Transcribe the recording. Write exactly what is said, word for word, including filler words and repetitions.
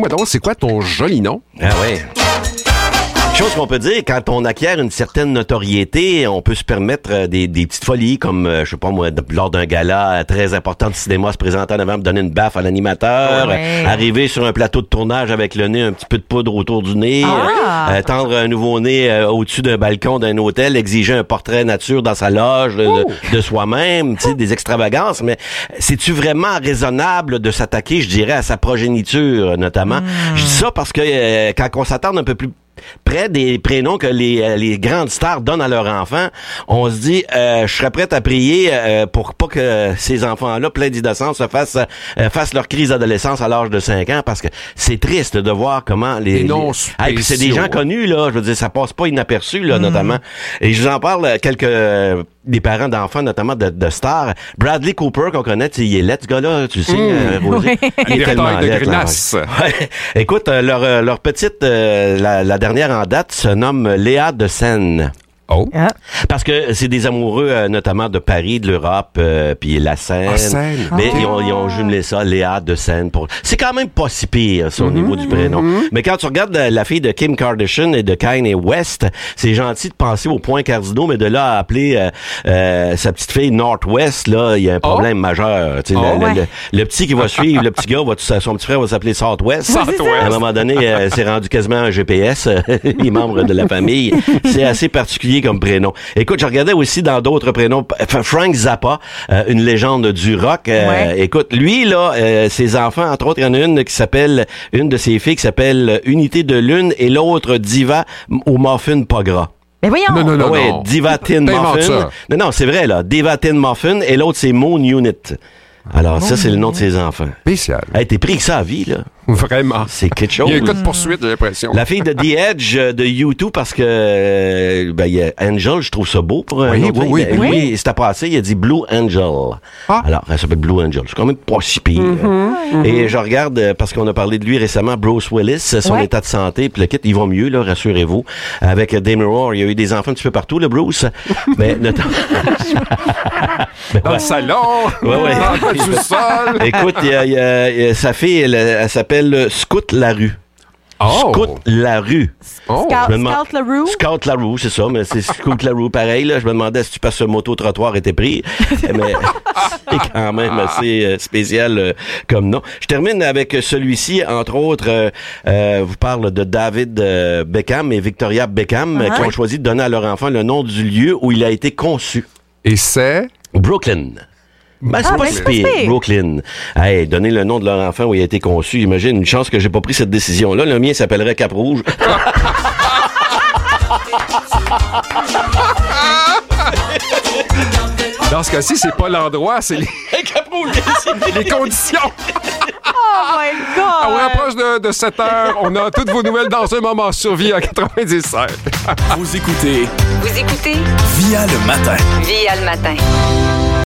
dis-moi donc, c'est quoi ton joli nom? Ah ouais. Chose qu'on peut dire, quand on acquiert une certaine notoriété, on peut se permettre des, des petites folies, comme, euh, je sais pas moi, de, lors d'un gala très important de cinéma, se présenter en avant, pour donner une baffe à l'animateur, Ouais. euh, arriver sur un plateau de tournage avec le nez, un petit peu de poudre autour du nez, Ah. euh, tendre un nouveau-né euh, au-dessus d'un balcon d'un hôtel, exiger un portrait nature dans sa loge de, Oh. de, de soi-même, tu sais, des extravagances, mais c'est-tu vraiment raisonnable de s'attaquer, je dirais, à sa progéniture, notamment? Je dis ça parce que euh, quand on s'attarde un peu plus près des prénoms que les, les grandes stars donnent à leurs enfants, on se dit, euh, je serais prête à prier euh, pour pas que ces enfants-là, pleins d'innocence, se fassent, euh, fassent leur crise d'adolescence à l'âge de cinq ans, parce que c'est triste de voir comment les... Les noms les... Ah, et puis c'est des spéciaux. gens connus, là, je veux dire, ça passe pas inaperçu, là, notamment. Et je vous en parle, euh, quelques... euh, des parents d'enfants, notamment de, de stars. Bradley Cooper, qu'on connaît, tu sais, il est laid, ce gars-là, tu sais, euh, Rosie. Il est Des tellement retailles de laid, là. grenasse. Ouais. Écoute, euh, leur, euh, leur petite, euh, la, la dernière en date se nomme Léa de Seine. Oh. Ah. Parce que c'est des amoureux, euh, notamment de Paris, de l'Europe, euh, puis la Seine. Ah, Seine. Mais Ah. ils, ont, ils ont jumelé ça, Léa de Seine. Pour... C'est quand même pas si pire, ça, au niveau du prénom. Mais quand tu regardes la, la fille de Kim Kardashian et de Kanye West, c'est gentil de penser aux points cardinaux, mais de là à appeler euh, euh, sa petite fille Northwest, là, il y a un problème majeur. Tu sais, Oh. le, le- Ouais. le, le petit qui va suivre, le petit gars, va, son petit frère va s'appeler Southwest. Southwest. À un moment donné, euh, c'est rendu quasiment un G P S. Les membres de la famille. C'est assez particulier comme prénom. Écoute, je regardais aussi dans d'autres prénoms. F- Frank Zappa, euh, une légende du rock. Euh, Ouais. Écoute, lui, là, euh, ses enfants, entre autres, il y en a une qui s'appelle, une de ses filles qui s'appelle Unité de Lune et l'autre Diva au muffin pas gras. Mais voyons. Non, non, non. Ah ouais, Diva Tin T'inventes Muffin. ça. Non, non, c'est vrai, là. Diva Tin Muffin et l'autre, c'est Moon Unit. Alors, ça, c'est le nom de ses enfants. Spécial. Hey, t'es pris que ça à vie, là. Vraiment. C'est quelque chose. Il y a un cas de poursuite, j'ai l'impression. La fille de The Edge euh, de U deux parce que euh, ben, il y a Angel, je trouve ça beau pour un Oui, autre. oui, Il- oui. Lui, c'est à passer, il a dit Blue Angel. Ah. Alors, elle s'appelle Blue Angel. C'est quand même pas si pire. Et je regarde, euh, parce qu'on a parlé de lui récemment, Bruce Willis, son Ouais. état de santé, puis le kit, il va mieux, là, rassurez-vous. Avec Demi Moore, il y a eu des enfants un petit peu partout, le Bruce. Mais notamment... Dans le salon, Ouais, ouais. dans le sous-sol. Écoute, il y a, il y a- il y a sa fille, elle, elle s'appelle Scout Larue. Oh. Scout Larue. Oh. Scout, Je me demande- Scout Leroux. Scout Larue, c'est ça, mais c'est Scout Larue pareil. Là. Je me demandais si tu passes sur moto-trottoir était pris. Mais c'est quand même assez euh, spécial euh, comme nom. Je termine avec celui-ci, entre autres, euh, euh, vous parle de David euh, Beckham et Victoria Beckham euh, qui ont choisi de donner à leur enfant le nom du lieu où il a été conçu. Et c'est... Brooklyn. Ben, c'est Ah, pas ben, si c'est pas pire, pire. Brooklyn. Hey, donner le nom de leur enfant où il a été conçu, imagine, une chance que j'ai pas pris cette décision-là. Le mien s'appellerait Cap-Rouge. Dans ce cas-ci, c'est pas l'endroit, c'est les, Cap-Rouge, les conditions. Oh my God! Ah oui, approche de, de sept heures. On a toutes vos nouvelles dans un moment sur Vie à quatre-vingt-dix-sept. Vous écoutez Vous écoutez Via le matin. Via le matin.